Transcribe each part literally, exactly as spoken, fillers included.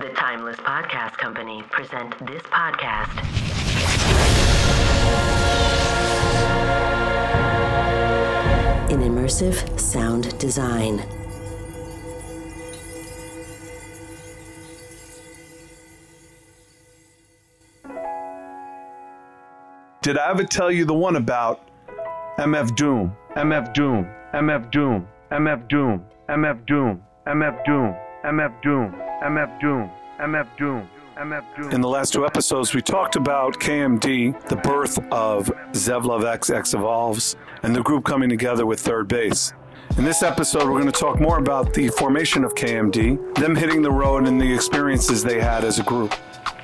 The Timeless Podcast Company present this podcast. In immersive sound design. Did I ever tell you the one about M F Doom, M F Doom, M F Doom, M F Doom, M F Doom, M F Doom, M F Doom, M F Doom, M F Doom, M F Doom? In the last two episodes, we talked about K M D, the birth of Zevlov X, X Evolves, and the group coming together with Third Base. In this episode, we're going to talk more about the formation of K M D, them hitting the road, and the experiences they had as a group.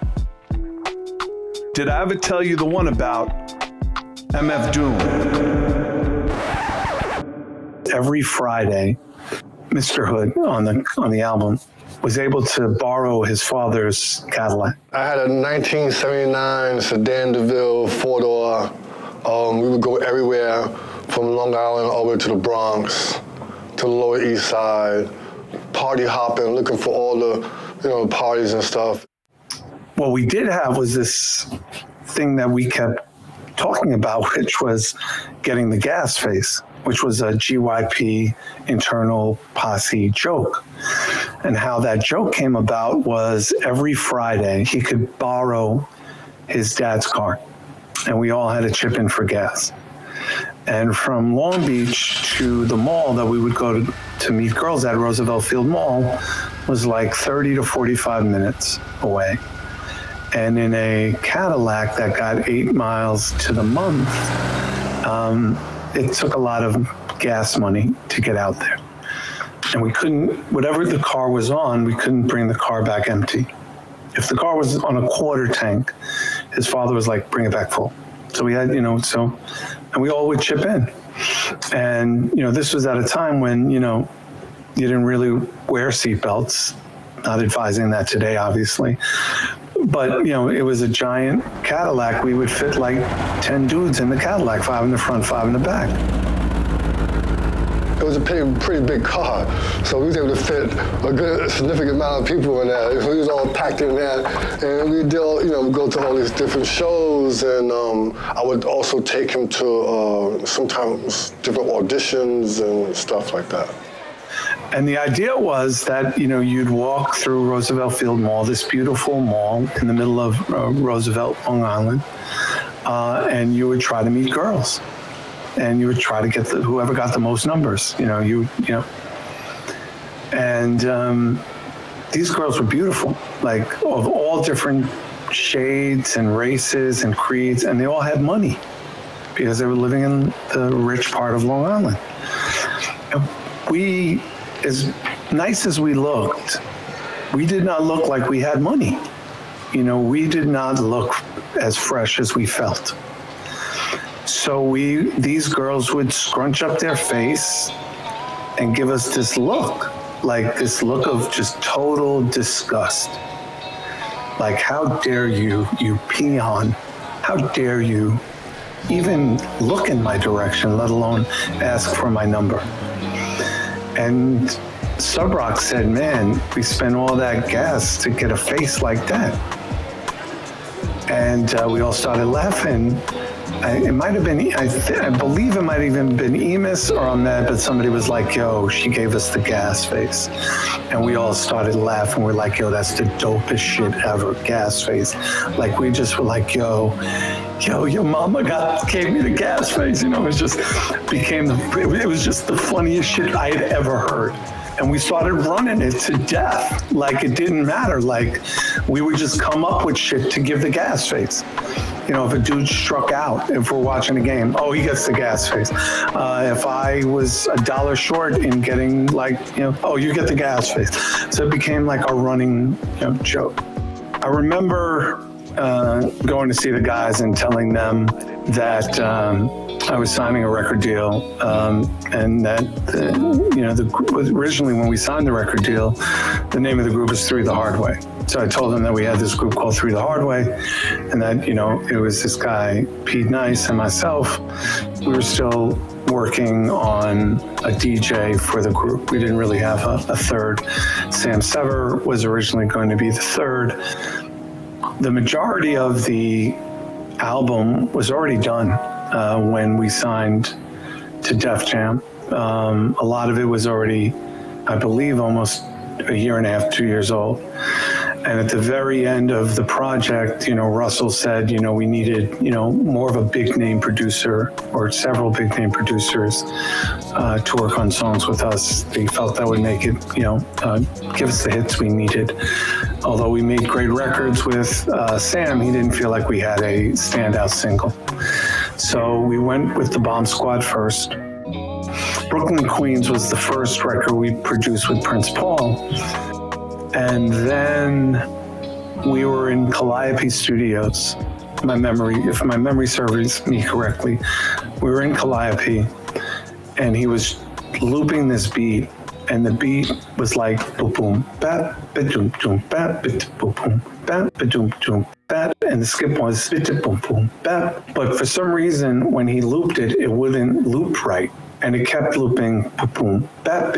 Did I ever tell you the one about M F Doom? Every Friday, Mister Hood on the on the album was able to borrow his father's Cadillac. I had a nineteen seventy-nine Sedan DeVille four-door. Um, we would go everywhere from Long Island all the way to the Bronx, to the Lower East Side, party hopping, looking for all the, you know, parties and stuff. What we did have was this thing that we kept talking about, which was getting the gas face, which was a G Y P internal posse joke. And how that joke came about was every Friday he could borrow his dad's car, and we all had to chip in for gas. And from Long Beach to the mall that we would go to, to meet girls at, Roosevelt Field Mall, was like thirty to forty-five minutes away. And in a Cadillac that got eight miles to the month, um, it took a lot of gas money to get out there. And we couldn't, whatever the car was on, we couldn't bring the car back empty. If the car was on a quarter tank, his father was like, bring it back full. So we had, you know, so, and we all would chip in. And, you know, this was at a time when, you know, you didn't really wear seatbelts. Not advising that today, obviously. But, you know, it was a giant Cadillac. We would fit like ten dudes in the Cadillac, five in the front, five in the back. It was a pretty, pretty big car, so we was able to fit a good, significant amount of people in there. We was all packed in there, and we did, you know, we go to all these different shows, and um, I would also take him to uh, sometimes different auditions and stuff like that. And the idea was that, you know, you'd walk through Roosevelt Field Mall, this beautiful mall in the middle of uh, Roosevelt, Long Island, uh, and you would try to meet girls. And you would try to get the, whoever got the most numbers, you know, you, you know. And um, these girls were beautiful, like of all different shades and races and creeds, and they all had money because they were living in the rich part of Long Island. And we, as nice as we looked, we did not look like we had money. You know, we did not look as fresh as we felt. So we, these girls would scrunch up their face and give us this look, like this look of just total disgust. Like, how dare you, you peon, how dare you even look in my direction, let alone ask for my number. And Subrock said, man, we spent all that gas to get a face like that. And uh, we all started laughing. I, it might have been, I, th- I believe it might have even been Emis or Ahmed, but somebody was like, yo, she gave us the gas face. And we all started laughing. We're like, yo, that's the dopest shit ever, gas face. Like, we just were like, yo, yo, your mama got gave me the gas face. You know, it just became, the, it was just the funniest shit I had ever heard. And we started running it to death. Like, it didn't matter. Like, we would just come up with shit to give the gas face. You know, if a dude struck out, if we're watching a game, oh, he gets the gas face. Uh, if I was a dollar short in getting, like, you know, oh, you get the gas face. So it became like a running, you know, joke. I remember uh, going to see the guys and telling them that um, I was signing a record deal, um, and that, the, you know, the, originally when we signed the record deal, the name of the group was Three the Hard Way. So I told them that we had this group called Three the Hard Way, and that, you know, it was this guy, Pete Nice, and myself. We were still working on a D J for the group. We didn't really have a, a third. Sam Sever was originally going to be the third. The majority of the album was already done uh, when we signed to Def Jam. Um, a lot of it was already, I believe, almost a year and a half, two years old. And at the very end of the project, you know, Russell said, you know, we needed, you know, more of a big name producer or several big name producers uh, to work on songs with us. They felt that would make it, you know, uh, give us the hits we needed. Although we made great records with uh, Sam, he didn't feel like we had a standout single. So we went with the Bomb Squad first. Brooklyn Queens was the first record we produced with Prince Paul. And then we were in Calliope Studios. My memory, if my memory serves me correctly, we were in Calliope and he was looping this beat, and the beat was like boom boom bat ba-doom doom bat boom boom bat ba-doom doom bat, and the skip was boom boom bat. But for some reason, when he looped it, it wouldn't loop right. And it kept looping, boom, bat,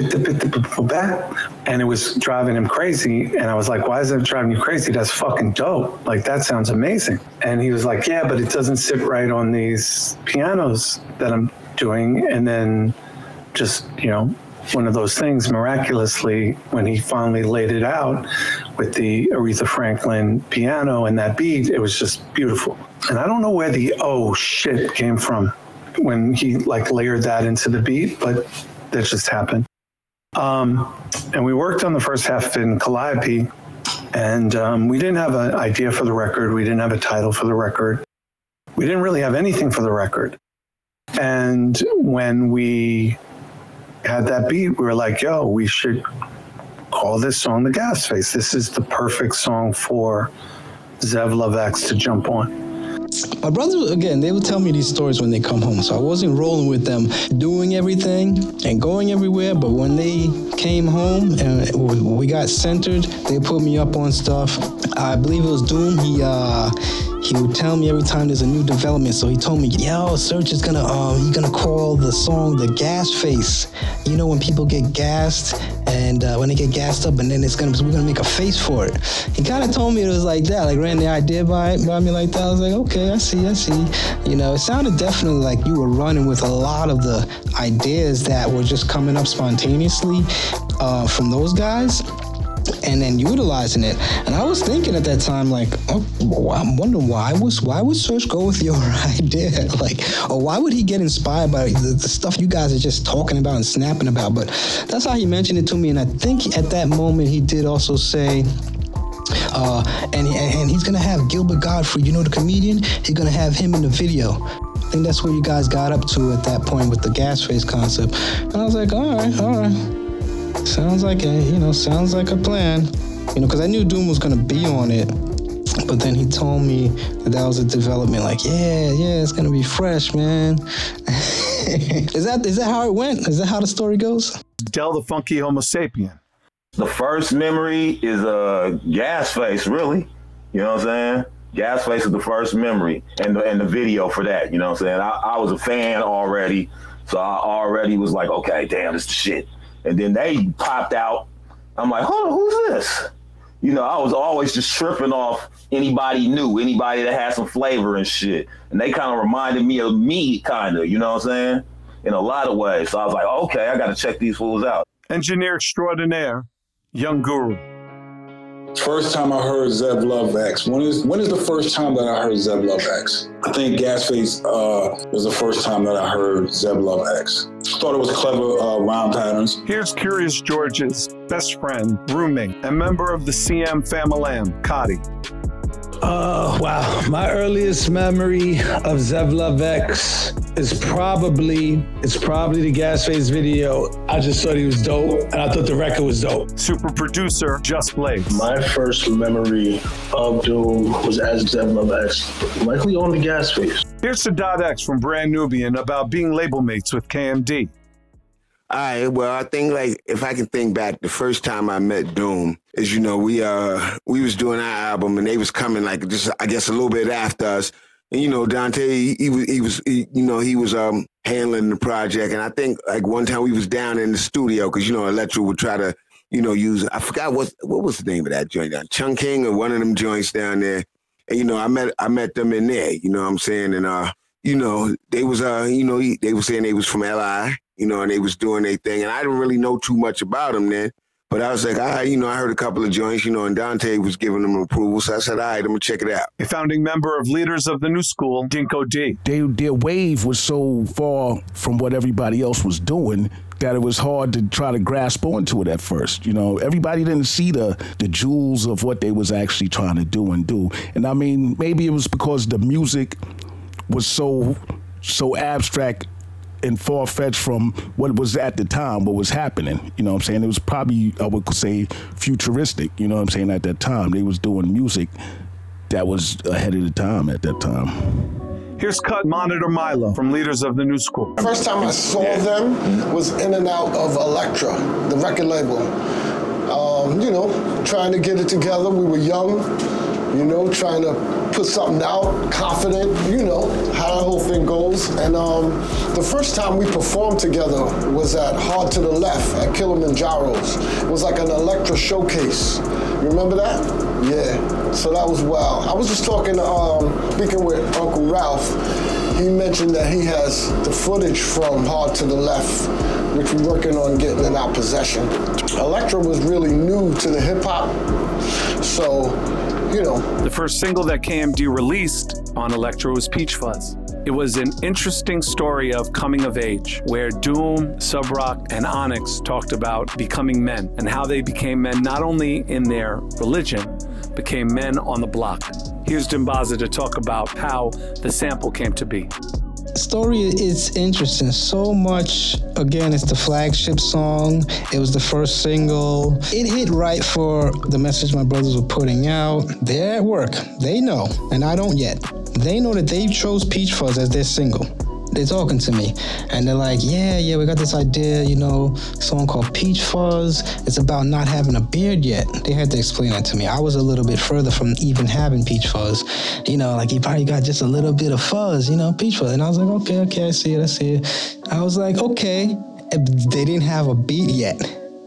bat, and it was driving him crazy. And I was like, why is that driving you crazy? That's fucking dope. Like, that sounds amazing. And he was like, yeah, but it doesn't sit right on these pianos that I'm doing. And then just, you know, one of those things, miraculously, when he finally laid it out with the Aretha Franklin piano and that beat, it was just beautiful. And I don't know where the oh shit came from when he like layered that into the beat, but that just happened. Um, and we worked on the first half in Calliope, and um, we didn't have an idea for the record. We didn't have a title for the record. We didn't really have anything for the record. And when we had that beat, we were like, yo, we should call this song The Gas Face. This is the perfect song for Zev Love X to jump on. My brothers, again, they would tell me these stories when they come home, so I wasn't rolling with them doing everything and going everywhere, but when they came home and we got centered, they put me up on stuff. I believe it was Doom. He uh, he would tell me every time there's a new development, so he told me, yo, Serch is gonna, um, he's gonna call the song The Gas Face. You know, when people get gassed, and uh, when they get gassed up, and then it's gonna, we're gonna make a face for it. He kind of told me it was like that, like ran the idea by, by me like that. I was like, okay, I see, I see. You know, it sounded definitely like you were running with a lot of the ideas that were just coming up spontaneously uh, from those guys, and then utilizing it. And I was thinking at that time, like, oh, I'm wondering why was why would Serch go with your idea? Like, or why would he get inspired by the, the stuff you guys are just talking about and snapping about? But that's how he mentioned it to me. And I think at that moment he did also say, uh, and, and he's going to have Gilbert Godfrey, you know, the comedian, he's going to have him in the video. I think that's where you guys got up to at that point with the gas face concept. And I was like, all right, all right. Sounds like a, you know, sounds like a plan. You know, because I knew Doom was going to be on it. But then he told me that that was a development. Like, yeah, yeah, it's going to be fresh, man. is that is that how it went? Is that how the story goes? Del the Funky Homo Sapien. The first memory is a uh, Gas Face, really. You know what I'm saying? Gas Face is the first memory, and the, and the video for that. You know what I'm saying? I, I was a fan already, so I already was like, okay, damn, this is the shit. And then they popped out. I'm like, hold on, who's this? You know, I was always just tripping off anybody new, anybody that had some flavor and shit. And they kind of reminded me of me, kind of, you know what I'm saying? In a lot of ways. So I was like, okay, I got to check these fools out. Engineer extraordinaire, Young Guru. First time I heard Zev Love X. When is when is the first time that I heard Zev Love X? I think Gas Face uh, was the first time that I heard Zev Love X. Thought it was clever uh, rhyme patterns. Here's Curious George's best friend, roommate, and member of the C M Familam, Cotty. Uh, wow. My earliest memory of Zev Love X is probably, it's probably the Gas Face video. I just thought he was dope, and I thought the record was dope. Super producer, Just Blaze. My first memory of Doom was as Zev Love X, likely on the Gas Face. Here's Sadat X from Brand Nubian about being label mates with K M D. All right, well, I think, like, if I can think back, the first time I met Doom is, you know, we uh we was doing our album and they was coming, like, just, I guess, a little bit after us. And, you know, Dante, he, he was, he was, he, you know, he was um, handling the project. And I think like one time we was down in the studio because, you know, Electra would try to, you know, use, I forgot what, what was the name of that joint down, Chungking or one of them joints down there. And, you know, I met, I met them in there, you know what I'm saying? And, uh, you know, they was, uh, you know, he, they were saying they was from L I, you know, and they was doing their thing. And I didn't really know too much about them then. But I was like, I, you know, I heard a couple of joints, you know, and Dante was giving them approval. So I said, all right, I'm going to check it out. A founding member of Leaders of the New School, Dinko D. They, their wave was so far from what everybody else was doing that it was hard to try to grasp onto it at first. You know, everybody didn't see the, the jewels of what they was actually trying to do and do. And I mean, maybe it was because the music was so, so abstract and far-fetched from what was at the time, what was happening. You know what I'm saying? It was probably, I would say, futuristic, you know what I'm saying, at that time. They was doing music that was ahead of the time at that time. Here's Cut Monitor Milo from Leaders of the New School. First time I saw them was in and out of Electra, the record label. Um, you know, trying to get it together. We were young, you know, trying to put something out, confident, you know, how the whole thing goes. And um, the first time we performed together was at Hard to the Left at Kilimanjaro's. It was like an Electra showcase. You remember that? Yeah, so that was wild. I was just talking, um, speaking with Uncle Ralph. He mentioned that he has the footage from Hard to the Left, which we're working on getting in our possession. Electra was really new to the hip hop, so, you know. The first single that K M D released on Electra was Peach Fuzz. It was an interesting story of coming of age, where Doom, Subroc, and Onyx talked about becoming men and how they became men not only in their religion, became men on the block. Here's Dimbaza to talk about how the sample came to be. Story is interesting so much. Again, it's the flagship song. It was the first single. It hit right for the message my brothers were putting out. They're at work. They know, and I don't yet. They know that they chose Peach Fuzz as their single. They're talking to me, and they're like, yeah, yeah, we got this idea, you know, song called Peach Fuzz. It's about not having a beard yet. They had to explain that to me. I was a little bit further from even having Peach Fuzz. You know, like, you probably got just a little bit of fuzz, you know, Peach Fuzz. And I was like, okay, okay, I see it, I see it. I was like, okay. They didn't have a beat yet.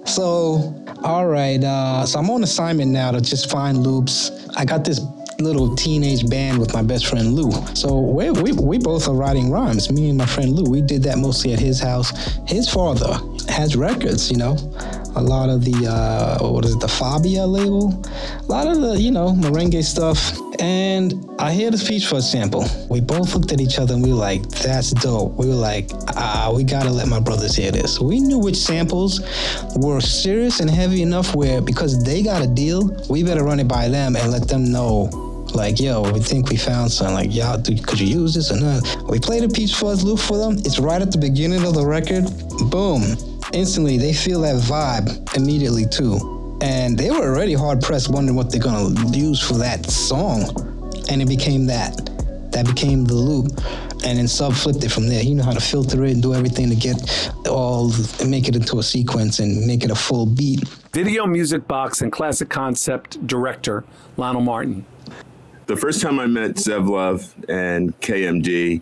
So, all right, uh, so I'm on assignment now to just find loops. I got this little teenage band with my best friend Lou. So we we we both are writing rhymes. Me and my friend Lou, we did that mostly at his house. His father has records, you know, a lot of the uh, what is it, the Fabia label, a lot of the, you know, merengue stuff. And I hear this Peach Fuzz sample. We both looked at each other and we were like, that's dope. We were like, ah, we gotta let my brothers hear this. We knew which samples were serious and heavy enough where, because they got a deal, we better run it by them and let them know, like, yo, we think we found something. Like, y'all, could you use this or not? We played a Peach Fuzz loop for them. It's right at the beginning of the record. Boom. Instantly, they feel that vibe immediately too. And they were already hard pressed wondering what they're gonna use for that song. And it became that. That became the loop. And then Sub flipped it from there. He knew how to filter it and do everything to get all, and make it into a sequence and make it a full beat. Video Music Box and Classic Concept director, Lionel Martin. The first time I met Zev Love and K M D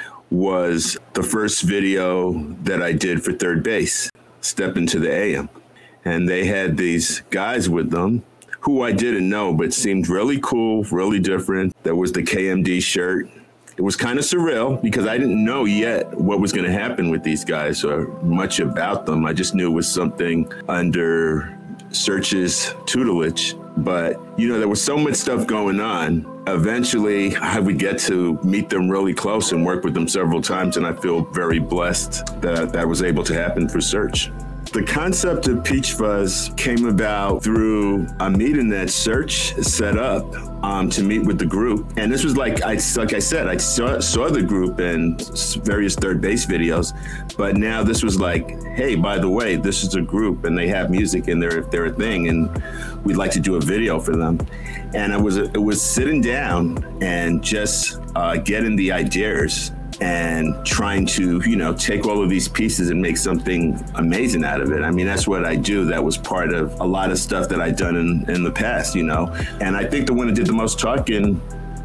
was the first video that I did for Third Base, Step Into the A M. And they had these guys with them who I didn't know, but seemed really cool, really different. There was the K M D shirt. It was kind of surreal because I didn't know yet what was going to happen with these guys or much about them. I just knew it was something under Search's tutelage. But, you know, there was so much stuff going on. Eventually, I would get to meet them really close and work with them several times. And I feel very blessed that that was able to happen for Search. The concept of Peach Fuzz came about through a meeting that Search set up um, to meet with the group. And this was like, I, like I said, I saw, saw the group in various Third Base videos, but now this was like, hey, by the way, this is a group and they have music and they're, they're a thing and we'd like to do a video for them. And it was, it was sitting down and just uh, getting the ideas and trying to, you know, take all of these pieces and make something amazing out of it. I mean, that's what I do. That was part of a lot of stuff that I'd done in, in the past, you know. And I think the one that did the most talking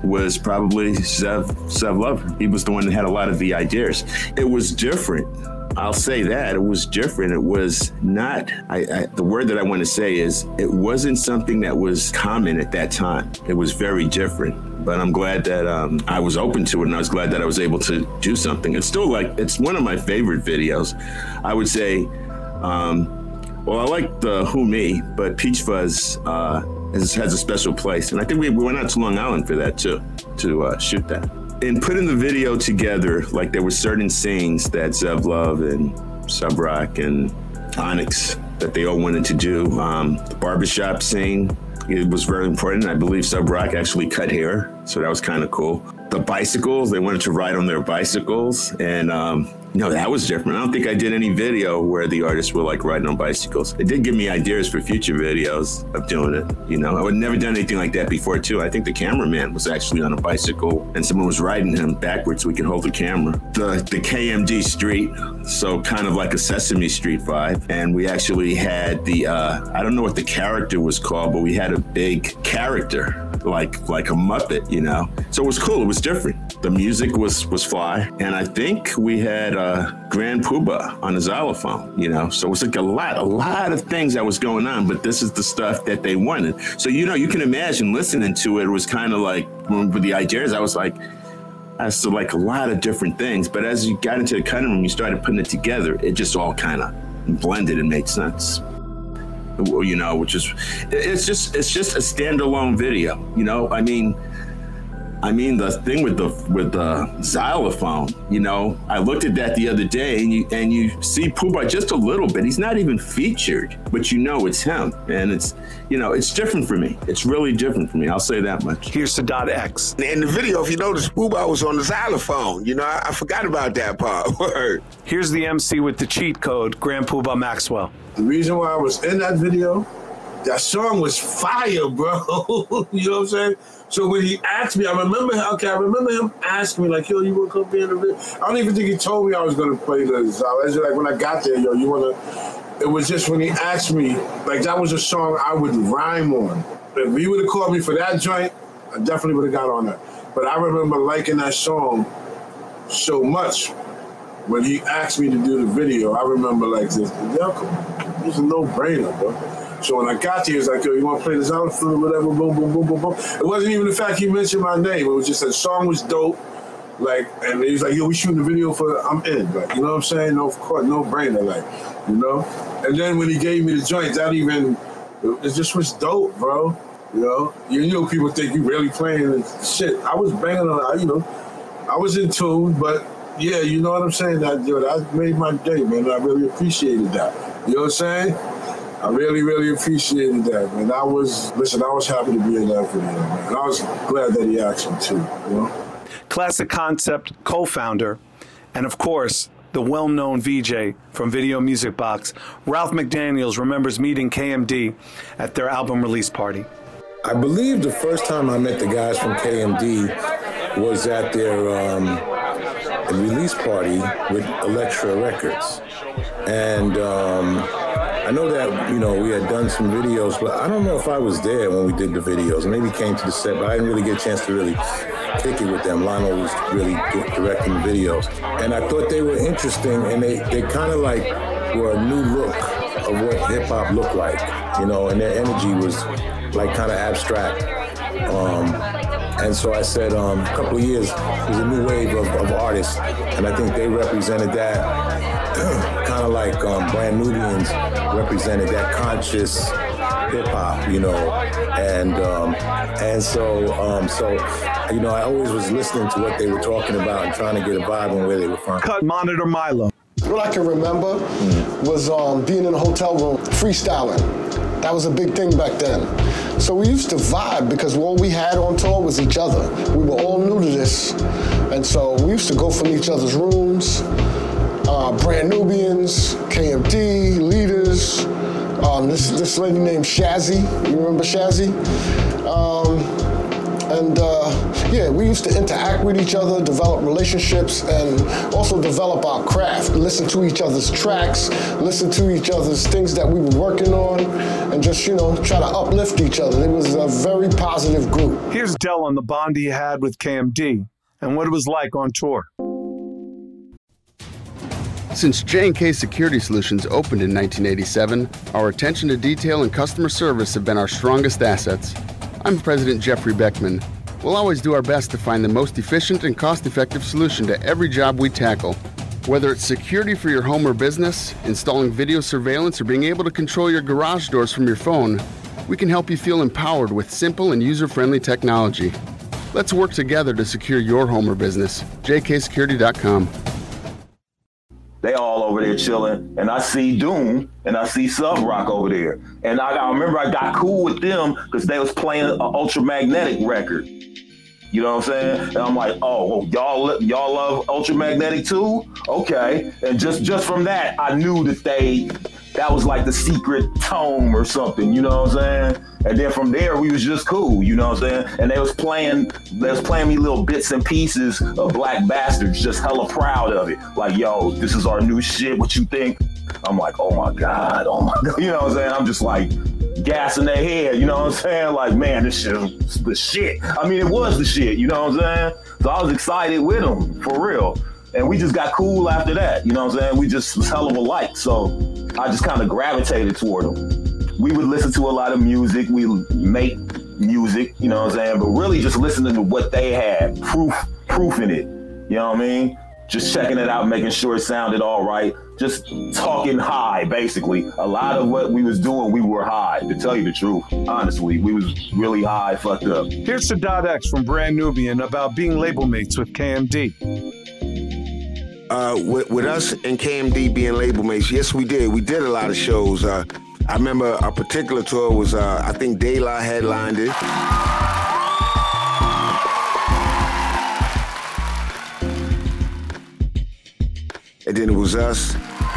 was probably Zev, Zev Lover. He was the one that had a lot of the ideas. It was different. I'll say that. It was different. It was not, I, I, the word that I want to say is, it wasn't something that was common at that time. It was very different. But I'm glad that um, I was open to it, and I was glad that I was able to do something. It's still like, it's one of my favorite videos. I would say, um, well, I like the Who Me, but Peach Fuzz uh, has, has a special place. And I think we, we went out to Long Island for that too, to uh, shoot that. In putting the video together, like there were certain scenes that Zev Love and Subroc and Onyx that they all wanted to do. Um, the barbershop scene, it was very important. I believe Subroc actually cut hair, so that was kind of cool. The bicycles, they wanted to ride on their bicycles, and um, no, that was different. I don't think I did any video where the artists were like riding on bicycles. It did give me ideas for future videos of doing it. You know, I would never done anything like that before too. I think the cameraman was actually on a bicycle and someone was riding him backwards so we could hold the camera. The the K M D street, so kind of like a Sesame Street vibe. And we actually had the, uh, I don't know what the character was called, but we had a big character, like like a Muppet, you know? So it was cool, it was different. The music was was fly. And I think we had uh, Grand Poobah on the xylophone, you know? So it was like a lot, a lot of things that was going on, but this is the stuff that they wanted. So, you know, you can imagine listening to it, it was kind of like, with the ideas, I was like, I saw like a lot of different things. But as you got into the cutting room, you started putting it together, it just all kind of blended and made sense. You know, which is, it's just, it's just a standalone video. You know, I mean, I mean the thing with the with the xylophone. You know, I looked at that the other day, and you and you see Poobah just a little bit. He's not even featured, but you know it's him, and it's, you know, it's different for me. It's really different for me. I'll say that much. Here's Sadat X. In the video, if you notice, Poobah was on the xylophone. You know, I, I forgot about that part. Word. Here's the M C with the cheat code, Grand Poobah Maxwell. The reason why I was in that video, that song was fire, bro. You know what I'm saying? So when he asked me, I remember, okay, I remember him asking me, like, yo, you want to come be in the video? I don't even think he told me I was going to play the xylophone. It's like when I got there, yo, you want to, it was just when he asked me, like, that was a song I would rhyme on. If he would have called me for that joint, I definitely would have got on that. But I remember liking that song so much. When he asked me to do the video, I remember like this, yo, it's a no-brainer, bro. So when I got there, he was like, yo, you want to play the xylophone, whatever, boom, boom, boom, boom, boom. It wasn't even the fact he mentioned my name. It was just that the song was dope. Like, and he was like, yo, we shooting the video for, I'm in. Like, you know what I'm saying? No, of course, no-brainer, like, you know? And then when he gave me the joint, that even, it just was dope, bro. You know? You know, people think you really playing and shit. I was banging on, you know, I was in tune, but yeah, you know what I'm saying? That, yo, that made my day, man. I really appreciated that. You know what I'm saying? I really, really appreciated that, man. I was, listen, I was happy to be in that video, man. And I was glad that he asked me too, you know? Classic Concept co-founder, and of course, the well-known V J from Video Music Box, Ralph McDaniels, remembers meeting K M D at their album release party. I believe the first time I met the guys from K M D was at their um, release party with Elektra Records. And um, I know that, you know, we had done some videos, but I don't know if I was there when we did the videos. Maybe came to the set, but I didn't really get a chance to really kick it with them. Lionel was really directing the videos. And I thought they were interesting, and they, they kind of like were a new look of what hip-hop looked like, you know, and their energy was like kind of abstract. Um, and so I said, um, a couple of years, there's a new wave of, of artists, and I think they represented that kind of like um, Brand Nubians represented that conscious hip hop, you know, and um, and so um, so you know, I always was listening to what they were talking about and trying to get a vibe on where they were from. Cut Monitor Milo. What I can remember was um, being in a hotel room, freestyling. That was a big thing back then. So we used to vibe because all we had on tour was each other. We were all new to this. And so we used to go from each other's rooms, uh, Brand Nubians, K M D, Leaders, um, this, this lady named Shazzy. You remember Shazzy? Um, And uh, yeah, we used to interact with each other, develop relationships, and also develop our craft, listen to each other's tracks, listen to each other's things that we were working on, and just, you know, try to uplift each other. It was a very positive group. Here's Del on the bond he had with K M D and what it was like on tour. Since J and K Security Solutions opened in nineteen eighty-seven, our attention to detail and customer service have been our strongest assets. I'm President Jeffrey Beckman. We'll always do our best to find the most efficient and cost-effective solution to every job we tackle. Whether it's security for your home or business, installing video surveillance, or being able to control your garage doors from your phone, we can help you feel empowered with simple and user-friendly technology. Let's work together to secure your home or business. J K security dot com. They all over there chilling, and I see Doom, and I see Sub Rock over there. And I, I remember I got cool with them because they was playing an Ultramagnetic record. You know what I'm saying? And I'm like, oh, well, y'all y'all love Ultramagnetic too? Okay. And just, just from that, I knew that they, that was like the secret tome or something, you know what I'm saying? And then from there, we was just cool, you know what I'm saying? And they was playing, they was playing me little bits and pieces of Black Bastards, just hella proud of it. Like, yo, this is our new shit, what you think? I'm like, oh my God, oh my God. You know what I'm saying? I'm just like gassing their head, you know what I'm saying? Like, man, this shit is the shit. I mean, it was the shit, you know what I'm saying? So I was excited with them, for real. And we just got cool after that, you know what I'm saying? We just was hell of alike, so I just kind of gravitated toward them. We would listen to a lot of music, we would make music, you know what I'm saying? But really just listening to what they had, proof, proof in it, you know what I mean? Just checking it out, making sure it sounded all right. Just talking high, basically. A lot of what we was doing, we were high, to tell you the truth. Honestly, we was really high, fucked up. Here's Sadat X from Brand Nubian about being label mates with K M D. Uh, with, with us and K M D being label mates, yes, we did. We did a lot of shows. Uh, I remember a particular tour was, uh, I think De La headlined it. And then it was us.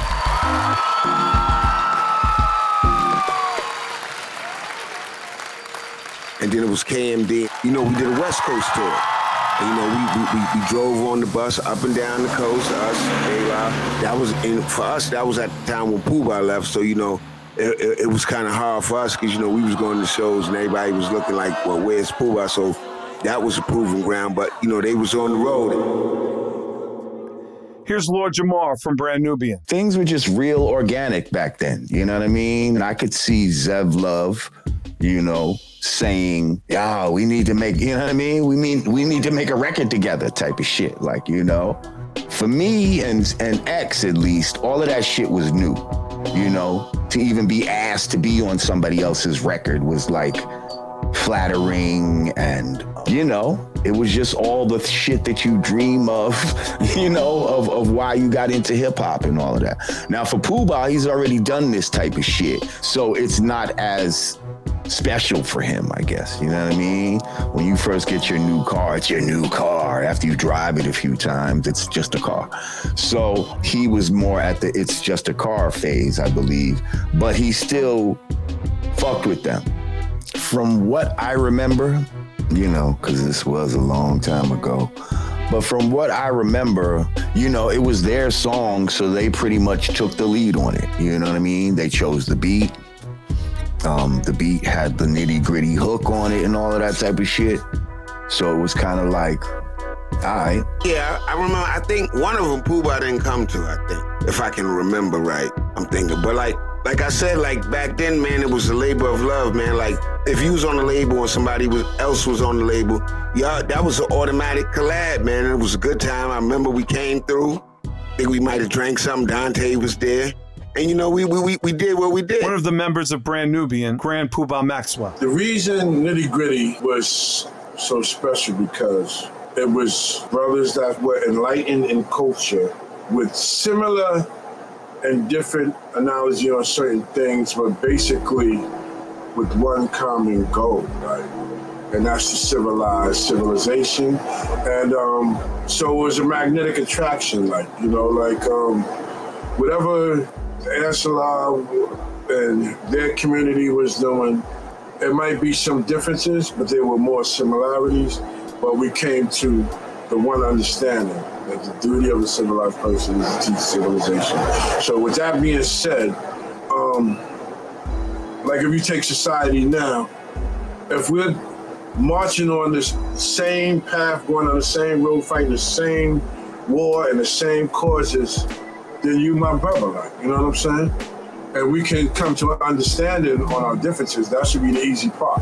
And then it was K M D. You know, we did a West Coast tour. And, you know, we, we we drove on the bus up and down the coast, us, De La. That was, in, for us, that was at the time when Puba left. So, you know, it, it, it was kind of hard for us because, you know, we was going to shows and everybody was looking like, well, where's Puba? So that was a proving ground. But, you know, they was on the road. Here's Lord Jamar from Brand Nubian. Things were just real organic back then. You know what I mean? I could see Zev Love, you know, saying, "Yeah, we need to make," you know what I mean? We mean we need to make a record together, type of shit. Like, you know, for me and and X at least, all of that shit was new. You know, to even be asked to be on somebody else's record was like flattering, and you know, it was just all the shit that you dream of, you know, of, of why you got into hip hop and all of that. Now for Puba, he's already done this type of shit, so it's not as special for him, I guess. You know what I mean? When you first get your new car, it's your new car. After you drive it a few times, it's just a car. So he was more at the it's just a car phase, I believe, but he still fucked with them. From what I remember, you know, because this was a long time ago, but from what I remember, you know, it was their song, so they pretty much took the lead on it. You know what I mean? They chose the beat. Um, the beat had the nitty gritty hook on it and all of that type of shit. So it was kind of like, all right. Yeah, I remember, I think one of them Puba didn't come to, I think, if I can remember right. I'm thinking, but like, like I said, like back then, man, it was a labor of love, man. Like if you was on the label and somebody was, else was on the label, yeah, that was an automatic collab, man. It was a good time. I remember we came through. I think we might have drank something. Dante was there. And, you know, we, we we did what we did. One of the members of Brand Nubian, Grand Puba Maxwell. The reason Nitty Gritty was so special because it was brothers that were enlightened in culture with similar and different analogy on certain things, but basically with one common goal, right? And that's to civilize civilization. And um, so it was a magnetic attraction, like, you know, like um, whatever S L R and their community was doing, it might be some differences, but there were more similarities. But we came to the one understanding that the duty of a civilized person is to teach civilization. So with that being said, um, like if you take society now, if we're marching on this same path, going on the same road, fighting the same war and the same causes, then you my brother, like, you know what I'm saying? And we can come to an understanding on our differences. That should be the easy part.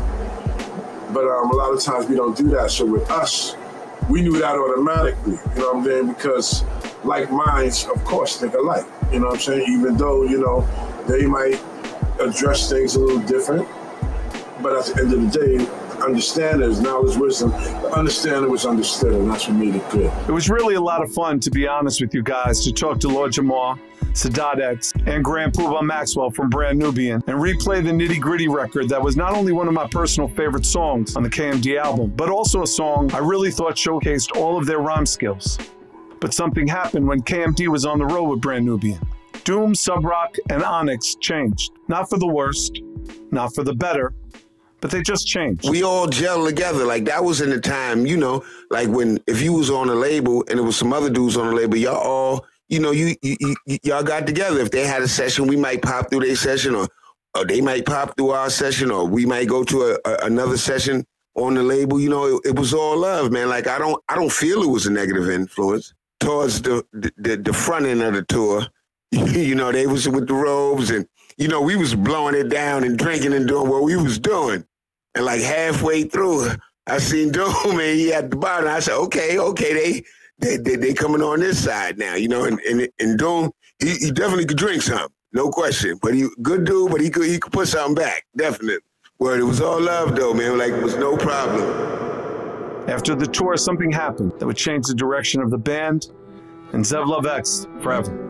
But um, a lot of times we don't do that. So with us, we knew that automatically, you know what I'm saying? Because like minds, of course, think alike, you know what I'm saying? Even though, you know, they might address things a little different, but at the end of the day, understanding is knowledge, wisdom. The understanding was understood, and that's what made it good. It was really a lot of fun, to be honest with you guys, to talk to Lord Jamar, Sadat X, and Grand Puba Maxwell from Brand Nubian and replay the Nitty Gritty record that was not only one of my personal favorite songs on the K M D album, but also a song I really thought showcased all of their rhyme skills. But something happened when K M D was on the road with Brand Nubian. Doom, Subroc, and Onyx changed. Not for the worst, not for the better, but they just changed. We all gelled together. Like, that was in the time, you know, like when, if you was on a label and there was some other dudes on the label, y'all all, you know, you, you, you y'all got together. If they had a session, we might pop through their session, or, or they might pop through our session, or we might go to a, a, another session on the label. You know, it, it was all love, man. Like, I don't, I don't feel it was a negative influence towards the, the, the front end of the tour. You know, they was with the robes, and, you know, we was blowing it down and drinking and doing what we was doing. And like halfway through, I seen Doom, and he at the bottom. I said, okay, okay, they they they, they coming on this side now, you know. And and, and Doom, he, he definitely could drink something, no question. But he good dude, but he could he could put something back, definitely. Well, it was all love though, man. Like, it was no problem. After the tour, something happened that would change the direction of the band and Zev Love X forever.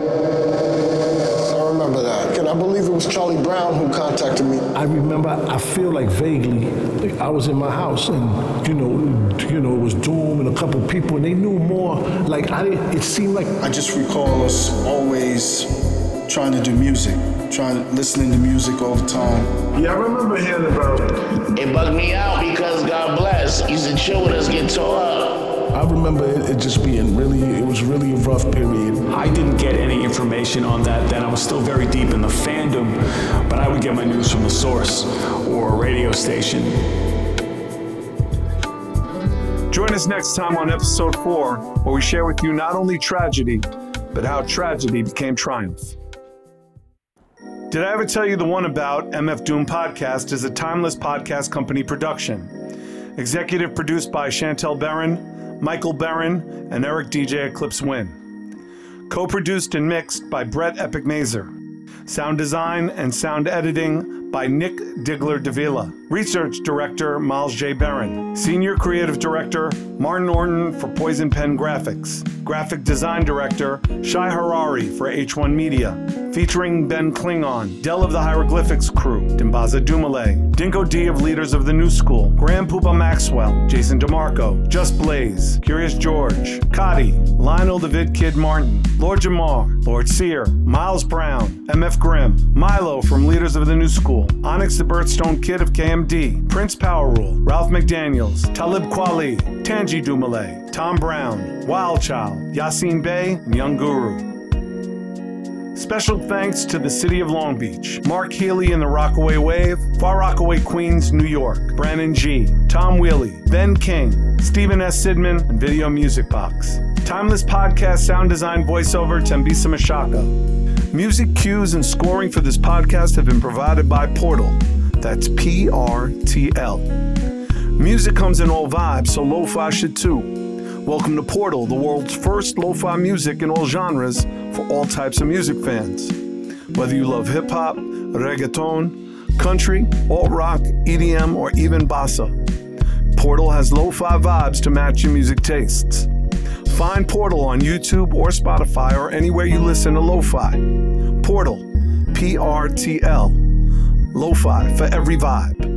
I remember that. And I believe it was Charlie Brown who contacted me. I remember, I feel like vaguely, like I was in my house and, you know, you know, it was Doom and a couple people, and they knew more. Like, I didn't, it seemed like... I just recall us always trying to do music, trying, listening to music all the time. Yeah, I remember hearing about it. It bugged me out because, God bless, he used to chill with us, get tore up. I remember it, it just being really, it was really a rough period. I didn't get any information on that then. I was still very deep in the fandom, but I would get my news from the source or a radio station. Join us next time on episode four, where we share with you not only tragedy, but how tragedy became triumph. Did I ever tell you the One About M F Doom podcast is a Timeless Podcast Company production? Executive produced by Chantel Barron, Michael Barron, and Eric D J Eclipse Wynn. Co-produced and mixed by Brett Epic Mazer. Sound design and sound editing by Nick Digler Davila. Research Director Miles J. Barron. Senior Creative Director Martin Orton for Poison Pen Graphics. Graphic Design Director Shai Harari for H one Media. Featuring Ben Klingon, Dell of the Hieroglyphics Crew, Dimbaza Dumale, Dinko D of Leaders of the New School, Grand Puba Maxwell, Jason DeMarco, Just Blaze, Curious George, Cotty, Lionel the Vid Kid Martin, Lord Jamar, Lord Sear, Miles Brown, M F Grimm, Milo from Leaders of the New School, Onyx the Birthstone Kid of K M D, Prince Power Rule, Ralph McDaniels, Talib Kweli, Tanji Dumale, Tom Brown, Wild Child, Yassine Bey, and Young Guru. Special thanks to the City of Long Beach, Mark Healy and the Rockaway Wave, Far Rockaway, Queens, New York, Brandon G, Tom Wheely, Ben King, Stephen S. Sidman, and Video Music Box. Timeless Podcast Sound Design Voiceover, Tembisa Mashaka. Music cues and scoring for this podcast have been provided by Portal. That's P R T L. Music comes in all vibes, so lo-fi should too. Welcome to Portal, the world's first lo-fi music in all genres for all types of music fans. Whether you love hip-hop, reggaeton, country, alt-rock, E D M, or even bossa, Portal has lo-fi vibes to match your music tastes. Find Portal on YouTube or Spotify or anywhere you listen to lo-fi. Portal, P R T L. Lo-fi for every vibe.